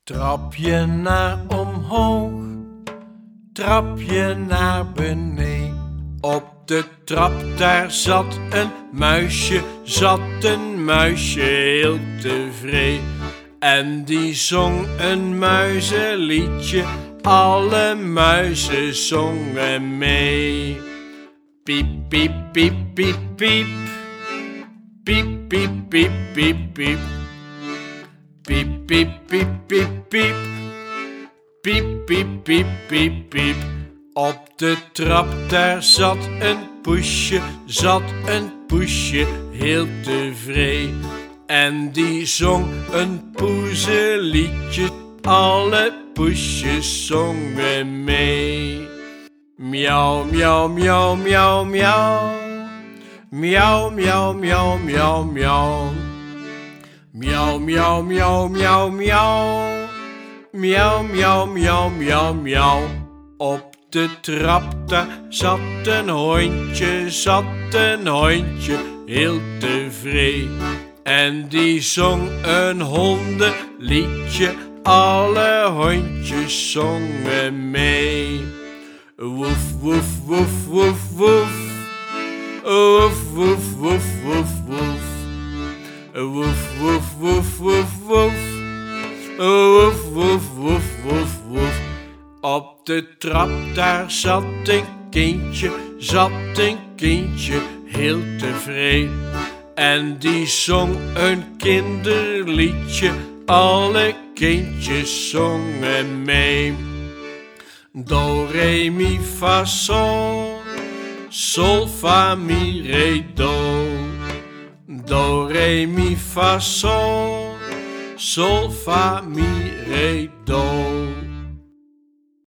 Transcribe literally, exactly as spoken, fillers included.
Trapje naar omhoog, trapje naar beneden. Op de trap daar zat een muisje, zat een muisje heel tevreden. En die zong een muizenliedje, alle muizen zongen mee. Piep, piep, piep, piep, piep. Piep, piep, piep, piep, piep. Piep, piep, piep, piep, piep. Piep, piep, piep, piep, piep. Op de trap daar zat een poesje, zat een poesje heel tevreden. En die zong een poezeliedje, alle poesjes zongen mee. Miauw, miauw, miauw, miauw, miauw. Miauw, miauw, miauw, miauw, miauw. Miauw, miauw, miauw, miauw, miauw. Miauw, miauw, miauw, miauw, miauw. Op de trap daar zat een hondje, zat een hondje heel tevreden. En die zong een hondenliedje, alle hondjes zongen mee. Woef, woef, woef, woef, woef. Woef, woef, woef, woef, woef. Woef, woef, woef, woef, woef. Woef, woef, woef, woef, woef. Op de trap daar zat een kindje, zat een kindje heel tevreden. En die zong een kinderliedje, alle kindjes zongen mee. Do, re, mi, fa, sol, sol, fa, mi, re, do. Do, re, mi, fa, sol, sol, fa, mi, re, do.